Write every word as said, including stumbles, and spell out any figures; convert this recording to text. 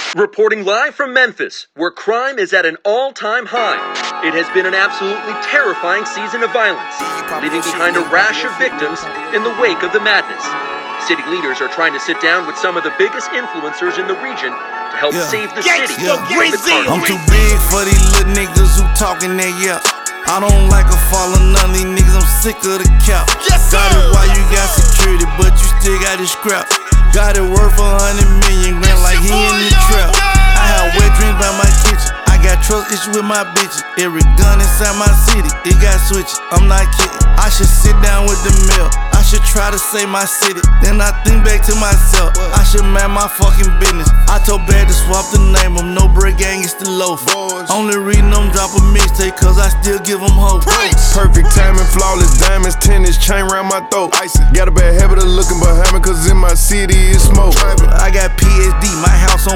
Reporting live from Memphis, where crime is at an all-time high. It has been an absolutely terrifying season of violence, leaving behind a rash of victims in the wake of the madness. City leaders are trying to sit down with some of the biggest influencers in the region to help yeah. save the city. Yeah. From the I'm too big for these little niggas who talking that yeah. I don't like a fall of none of these niggas, I'm sick of the cap. Yes, got it while you got security, but you still got it scrap. Got it worth a hundred million grand like he in the trap. I have wet dreams by my kitchen. I got trust issues with my bitches. Every gun inside my city, it got switches. I'm not kidding. I should sit down with the mill. I should try to save my city. Then I think back to myself. I should man my fucking business. I told Bad to swap the name of No Break Gang, it's the loaf. Only reading them drop a mixtape, cause I still give them hope. Perfect timing, flawless diamonds, tennis chain round my throat. Got a bad habit of looking behind me, cause in my city it's smoke. I got P S D, my house on